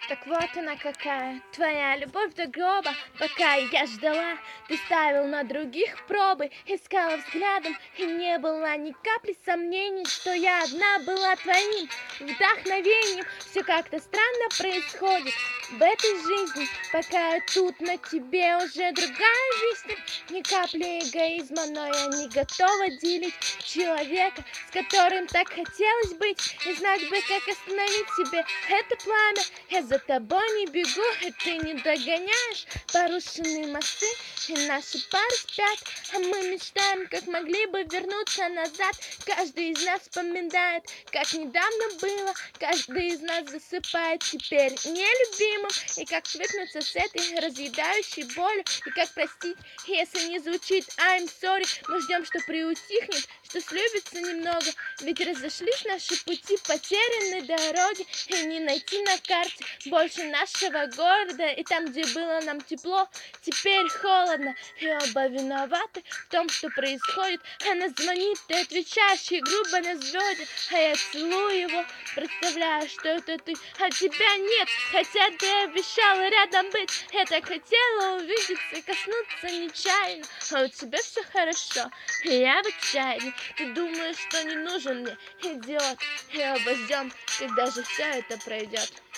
Так вот она какая, твоя любовь до гроба. Пока я ждала, ты ставил на других пробы, искала взглядом, и не было ни капли сомнений, что я одна была твоим вдохновением. Все как-то странно происходит в этой жизни, пока я тут, на тебе уже другая жизнь. Ни капли эгоизма, но я не готова делить человека, с которым так хотелось быть, и знать бы, как остановить себе это пламя. Я за тобой не бегу, и ты не догоняешь. Порушенные мосты, и наши пары спят, а мы мечтаем, как могли бы вернуться назад. Каждый из нас вспоминает, как недавно было. Каждый из нас засыпает теперь нелюбимым. И как свыкнуться с этой разъедающей болью, и как простить, если не звучит I'm sorry. Мы ждем, что приутихнет, что слюбится немного, ведь разошлись наши пути, потеряны дороги, и не найти на карте больше нашего города. И там, где было нам тепло, теперь холодно, и оба виноваты в том, что происходит. Она звонит, ты отвечаешь ей грубо на взводе, а я целую его, представляю, что это ты, а тебя нет, хотя ты обещала рядом быть. Я так хотела увидеться, коснуться нечаянно, а у тебя все хорошо, и я в отчаянии. Ты думаешь, что не нужен мне, идиот, и оба ждем, когда же все это пройдет.